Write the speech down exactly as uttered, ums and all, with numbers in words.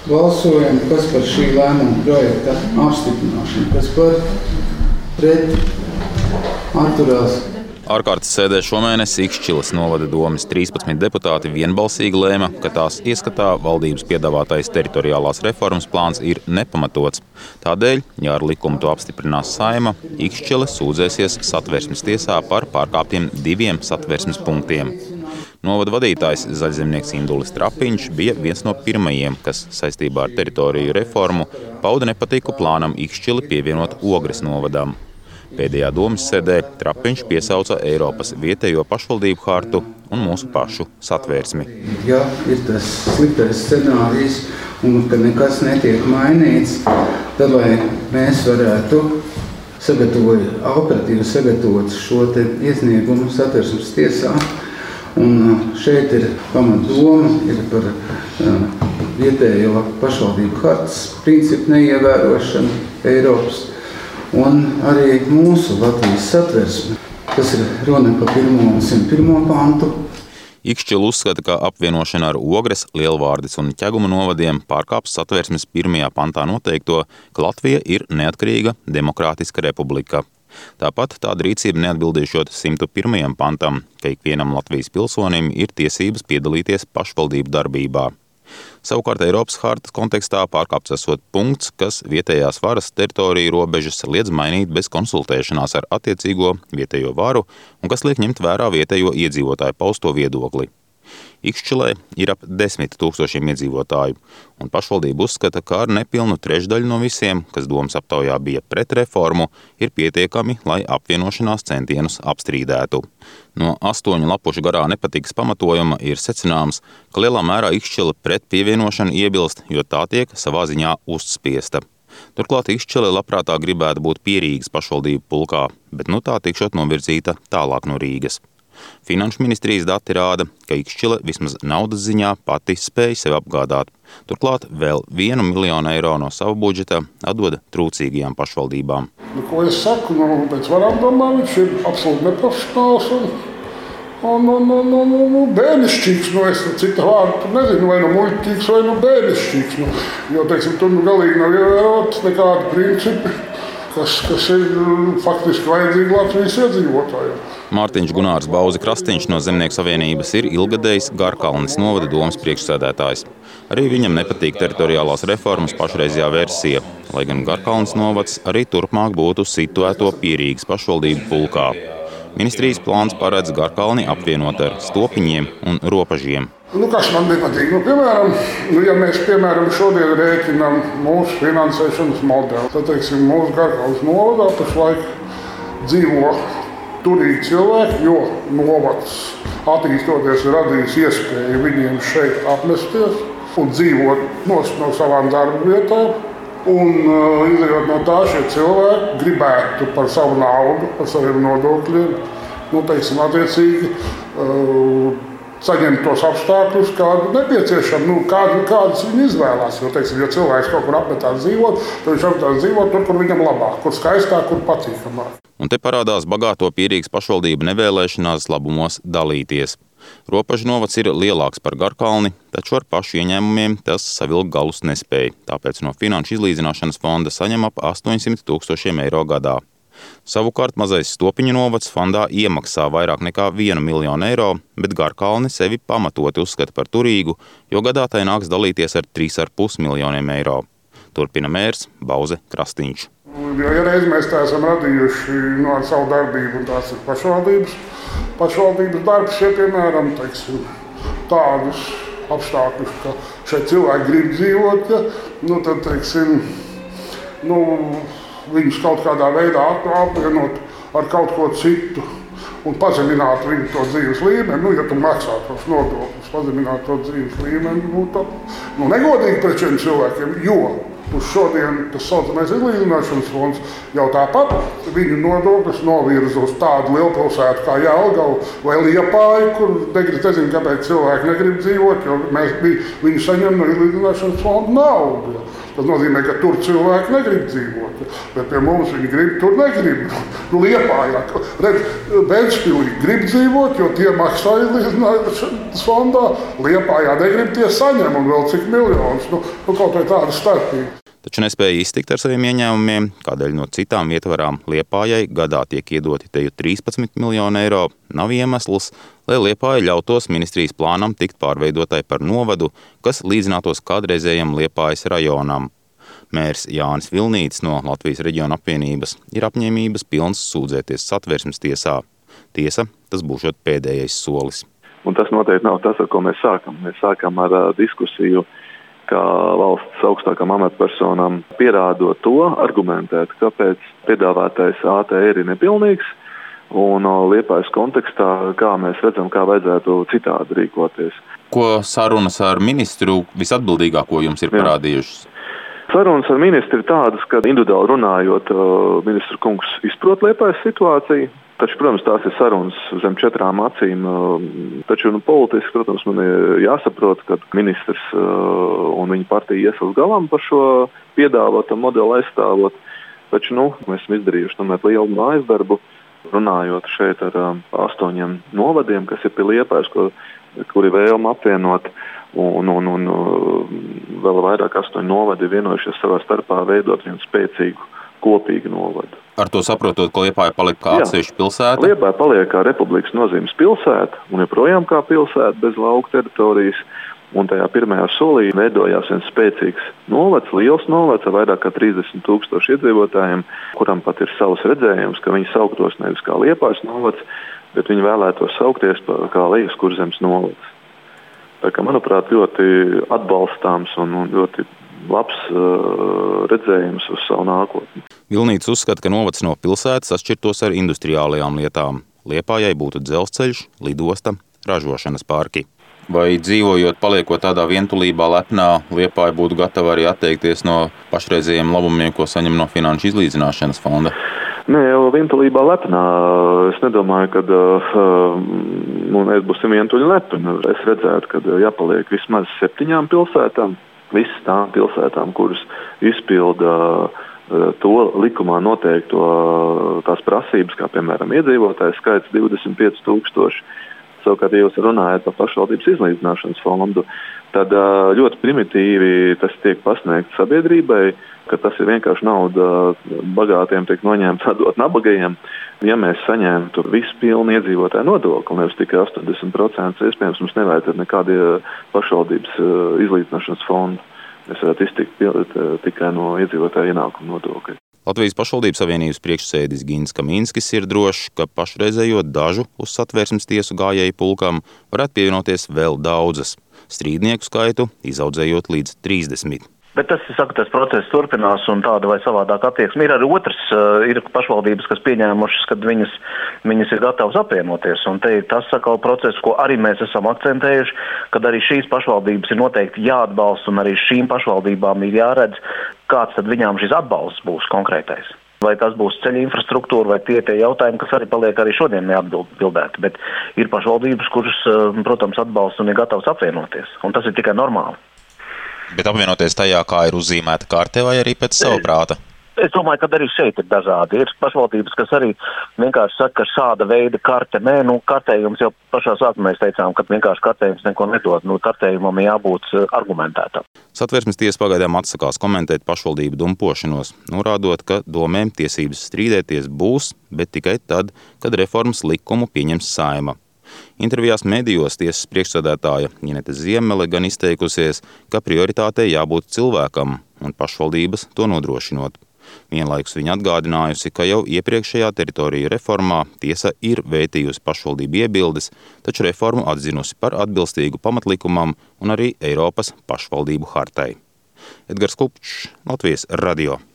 Balsojam, kas par šī lēmuma projekta apstiprināšanu, kas par pret atturās. Ārkārtas sēdē šomēnes Ikšķiles novada domes trīspadsmit deputāti vienbalsīgi lēma, ka tās ieskatā valdības piedāvātais teritoriālās reformas plāns ir nepamatots. Tādēļ, ja ar likumu to apstiprinās Saeima, Ikšķile sūdzēsies Satversmes tiesā par pārkāptiem diviem Satversmes punktiem. Novada vadītājs zaļzemnieks Indulis Trapiņš bija viens no pirmajiem, kas saistībā ar teritoriju reformu pauda nepatiku plānam Ikšķili pievienot Ogres novadam. Pēdējā domes sēdē Trapiņš piesauca Eiropas vietējo pašvaldību hartu un mūsu pašu Satversmi. Ja ir tas sliktais scenārijs un ka nekas netiek mainīts, tad lai mēs varētu sagatavot, operatīvi sagatavot šo te iesniegumu Satversmes tiesā. Un šeit ir pamatdoma, ir par uh, vietējo pašvaldību hartas principu neievērošanu Eiropas. Un arī mūsu Latvijas Satversme, kas ir runa par pirmo un simt pirmo pantu. Ikšķile uzskata, ka apvienošana ar Ogres, Lielvārdes un Ķeguma novadiem pārkāps Satversmes pirmajā pantā noteikto, ka Latvija ir neatkarīga demokrātiska republika. Tāpat tāda rīcība neatbildīšot simt pirmajam pantam, ka ikvienam Latvijas pilsonim ir tiesības piedalīties pašvaldību darbībā. Savukārt Eiropas hartas kontekstā pārkāpts esot punkts, kas vietējās varas teritoriju robežas liedz mainīt bez konsultēšanās ar attiecīgo vietējo varu un kas liek ņemt vērā vietējo iedzīvotāju pausto viedokli. Ikšķilē ir ap desmit tūkstošiem iedzīvotāju, un pašvaldība uzskata, ka ar nepilnu trešdaļu no visiem, kas domas aptaujā bija pret reformu, ir pietiekami, lai apvienošanās centienus apstrīdētu. No astoņu lapušu garā nepatikas pamatojuma ir secināms, ka lielā mērā Ikšķile pret pievienošanu iebilst, jo tā tiek savā ziņā uzspiesta. Turklāt Ikšķile labprātā gribētu būt pie Rīgas pašvaldību pulkā, bet nu tā tikšot novirzīta tālāk no Rīgas. Finanšu ministrijas dati rāda, ka Ikšķile vismaz naudas ziņā pati spēj sevi apgādāt. Turklāt vēl vienu miljonu eiro no sava budžeta atdod trūcīgajām pašvaldībām. Nu, ko es saku, nu, pēc varam domāt, viņš ir absolūti neprofesionāls un, un, un, un, un, un, un bērnišķīgs. Nu, es cita vārdu tur nezinu, vai nu muļķīgs, vai nu bērnišķīgs. Nu, jo, teiksim, tur nu galīgi nav ievērots nekādi principi, kas, kas ir faktiski vajadzīgi Latvijas iedzīvotājiem. Mārtiņš Gunārs Bauzi Krastīņš no Zemnieku savienības ir ilgadējs Garkalnes novada domes priekšsēdētājs. Arī viņam nepatīk teritoriālās reformas pašreizajā versija, lai gan Garkalnes novads arī turpmāk būtu situēto pie Rīgas pašvaldību pulkā. Ministrijas plāns paredz Garkalni apvienot ar Stopiņiem un Ropažiem. Nu, kas man nepatīk? Nu, piemēram, nu, ja mēs piemēram šodien rēķinām mūsu finansēšanas modeli, tad, teiksim, mūsu Garkalnes novadā pašlaik dzīvo turīgi cilvēki, jo novads attīstoties ir radījis iespēju viņiem šeit apmesties un dzīvot nost no savām darba vietām. Un uh, izējot no tā, šie cilvēki gribētu par savu naudu, par saviem nodokļiem, nu, teiksim, attiecīgi, uh, saņemt tos apstākļus, kādu nepieciešami, nu, kādu, kādus viņi izvēlās. Jo, teiksim, ja cilvēks kaut kur apmetās dzīvot, tad viņš apmetās dzīvot tur, kur viņam labāk, kur skaistāk, kur patīkamāk. Un te parādās bagāto Pierīgas pašvaldību nevēlēšanās labumos dalīties. Ropažu novads ir lielāks par Garkalni, taču ar pašu ieņēmumiem tas savilkt galus nespēja, tāpēc no Finanšu izlīdzināšanas fonda saņem ap astoņsimt tūkstošiem eiro gadā. Savukārt mazais Stopiņu novads fondā iemaksā vairāk nekā vienu miljonu eiro, bet Garkalni sevi pamatoti uzskata par turīgu, jo gadā tai nāks dalīties ar trīs ar pus miljoniem eiro. Turpina mērs Bauze Krastīņš. Jo, ja reiz mēs tā esam radījuši no ar savu darbību, un tās ir pašvaldības, pašvaldības darbs, ja, piemēram, teiksim, tādus apstākļus, ka šeit cilvēki grib dzīvot, ja, nu, tad, teiksim, nu, viņus kaut kādā veidā apvienot ar kaut ko citu un pazemināt viņu to dzīves līmeni, nu, ja tu maksā tos nodokļus, pazemināt to dzīves līmeni, nu, tad, nu, negodīgi pret šiem cilvēkiem, jo uz šodien tas saucamais izlīdzināšanas fonds jau tāpat viņu nodokļus novirza uz tādu lielpilsētu kā Jelgava vai Liepāja, kur nezinu, kāpēc cilvēki negrib dzīvot, jo mēs viņu saņem no izlīdzināšanas fonda naudu. Tas nozīmē, ka tur cilvēki negrib dzīvot, bet pie mums viņi grib, tur negrib. Nu, Liepājā, redz, Ventspilī grib dzīvot, jo tie maksā izlīdzināšanas fondā. Liepājā negrib, tie saņem un vēl cik miljonus. Nu, nu kaut vai tāda starpība. Taču nespēja iztikt ar saviem ieņēmumiem, kādēļ no citām vietvarām Liepājai gadā tiek iedoti teju trīspadsmit miljoni eiro, nav iemesls, lai Liepāja ļautos ministrijas plānam tikt pārveidotai par novadu, kas līdzinātos kādreizējam Liepājas rajonam. Mērs Jānis Vilnītis no Latvijas reģiona apvienības ir apņēmības pilns sūdzēties Satversmes tiesā. Tiesa, tas būšot pēdējais solis. Un tas noteikti nav tas, ar ko mēs sākam. Mēs sākam ar uh, diskusiju, kā valsts augstākām amatpersonām pierādot to, argumentēt, kāpēc piedāvātais A T R ir nepilnīgs un Liepājas kontekstā, kā mēs redzam, kā vajadzētu citādi rīkoties. Ko sarunas ar ministru visatbildīgāko jums ir parādījušas? Sarunas ar ministru ir tādas, ka individuāli runājot, ministru kungs izprot Liepājas situāciju. Taču, protams, tās ir sarunas zem četrām acīm. Taču nu, politiski, protams, man ir jāsaprot, ka ministrs un viņa partija ies uz galam par šo piedāvāto modeli aizstāvot. Taču nu, mēs esam izdarījuši tomēr lielu mājas darbu, runājot šeit ar astoņiem novadiem, kas ir pie Liepājas, kuri vēlma apvienot. Un, un, un vēl vairāk astoņi novadi vienojušies savā starpā veidot vienu spēcīgu kopīgu novadu. Ar to saprotot, ka Liepāja paliek kā atsevišķa pilsēta? Liepāja paliek kā republikas nozīmes pilsēta un joprojām kā pilsēta bez lauku teritorijas. Un tajā pirmajā solī veidojās viens spēcīgs novads, liels novads ar vairāk kā trīsdesmit tūkstoši iedzīvotājiem, kuram pat ir savs redzējums, ka viņi sauktos nevis kā Liepājas novads, bet viņi vēlētos saukties kā Lejas Kurzemes novads. Tā kā, manuprāt, ļoti atbalstāms un ļoti labs uh, redzējums uz savu nākotni. Vilnītis uzskata, ka novads no pilsētas atšķirtos ar industriālajām lietām. Liepājai būtu dzelzceļš, lidosta, ražošanas parki. Vai dzīvojot, paliekot tādā vientulībā lepnā, Liepāja būtu gatava arī atteikties no pašreizējiem labumiem, ko saņem no finanšu izlīdzināšanas fonda? Nē, jau vientulībā lepnā. Es nedomāju, ka uh, nu, mēs būsim vientuļi lepni. Es redzētu, ka jāpaliek vismaz septiņām pilsētām. Visas tām pilsētām, kuras izpilda uh, to likumā noteikto uh, tās prasības, kā piemēram iedzīvotājs skaits divdesmit pieci tūkstoši. Savukārt, ja jūs runājat par pašvaldības izlīdzināšanas fondu, tad uh, ļoti primitīvi tas tiek pasniegts sabiedrībai, ka tas ir vienkārši nauda bagātiem tiek noņemta atdot nabagajiem. Ja mēs saņemtu visu pilnu iedzīvotāju nodokli, nevis tikai astoņdesmit procenti, iespējams, mums nevajadzētu nekādi pašvaldības izlīdzināšanas fondu. Mēs varētu iztikt tikai no iedzīvotāju ienākumu nodokļa. Latvijas pašvaldības savienības priekšsēdis Gins Kaminskis ir drošs, ka pašreizējot dažu uz Satversmes tiesu gājēju pulkam varētu pievienoties vēl daudzas, strīdnieku skaitu izaudzējot līdz trīsdesmit. Bet tas, es saku, tas process turpinās un tāda vai savādāk attieksme. Ir arī otrs, ir pašvaldības, kas pieņēmušas, kad viņas, viņas ir gatavas apvienoties. Un te ir tas sakal process, ko arī mēs esam akcentējuši, kad arī šīs pašvaldības ir noteikti jāatbalsta un arī šīm pašvaldībām ir jāredz, kāds tad viņām šis atbalsts būs konkrētais. Vai tas būs ceļa infrastruktūra vai tie tie jautājumi, kas arī paliek arī šodien neatbildēti. Bet ir pašvaldības, kuras, protams, atbalsta un ir gatavas apvienoties. Un tas ir tikai normāli. Bet apvienoties tajā, kā ir uzzīmēta karte vai arī pēc sava prāta? Es domāju, ka arī šeit ir dažādi. Ir pašvaldības, kas arī vienkārši saka, ka šāda veida karte, nē, nu, kartējums jau pašā sākumā mēs teicām, ka vienkārši kartējums neko nedod. Nu, kartējumam jābūt argumentētam. Satversmes tiesa pagaidām atsakās komentēt pašvaldību dumpošanos, norādot, ka domēm tiesības strīdēties būs, bet tikai tad, kad reformas likumu pieņems Saeima. Intervijās medijos tiesas priekšsēdētāja Ginete Ziemele gan izteikusies, ka prioritātei jābūt cilvēkam un pašvaldības to nodrošinot. Vienlaikus viņa atgādinājusi, ka jau iepriekšējā teritoriju reformā tiesa ir vērtījusi pašvaldību iebildes, taču reformu atzinusi par atbilstīgu pamatlikumam un arī Eiropas pašvaldību hartai. Edgars Kupčs, Latvijas radio.